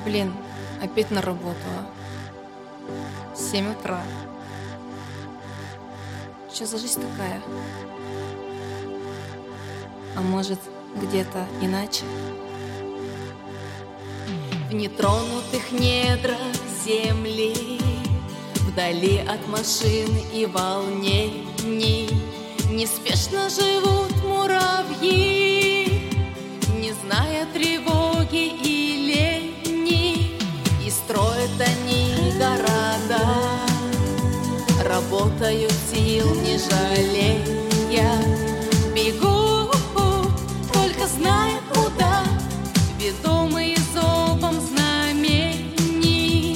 Блин, опять на работу, а? 7 утра. Что за жизнь такая? А может, где-то иначе? В нетронутых недрах земли, вдали от машин и волнений, неспешно живут муравьи, не зная тревоги и лени. И строят они города, работают сил не жалея, бегут, только зная куда, ведомые зовом знамений.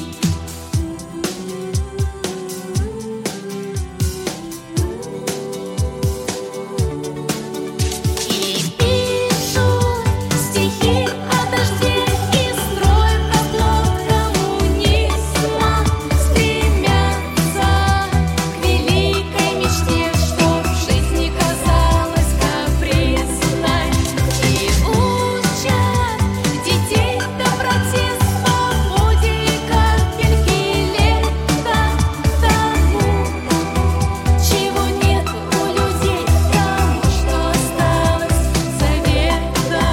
И пишут стихи о дожде и строят оплот коммунизма, стремятся к великой мечте, чтоб жизнь не казалась капризной, и учат детей доброте, свободе и капельке лета, тому, чего нет у людей, тому, что осталось заветом.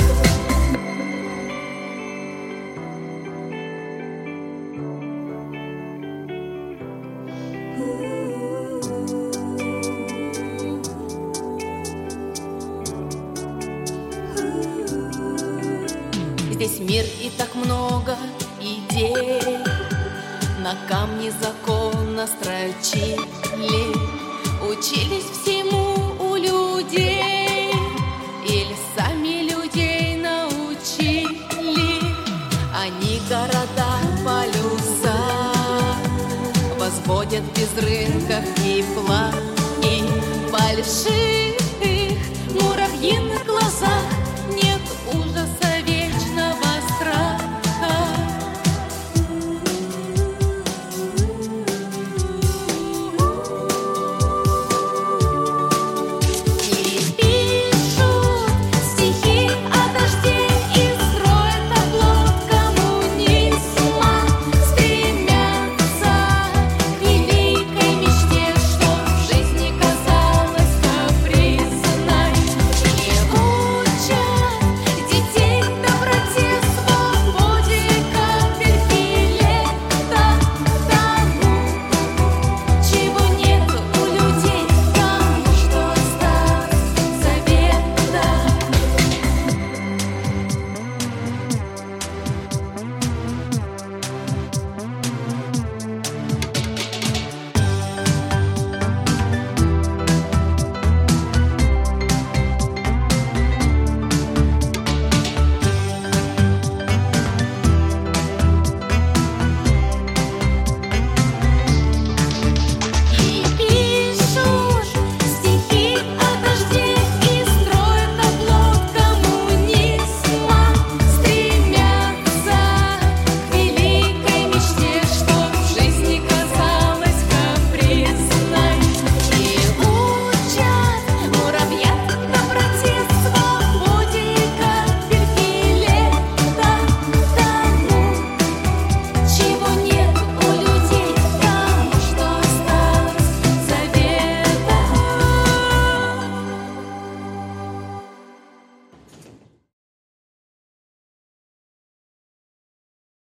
Здесь мир и так много идей, на камне закона строчили, учились всему у людей или сами людей научили. Они города, полюса возводят без рынков и флаги, больших муравьиных глазах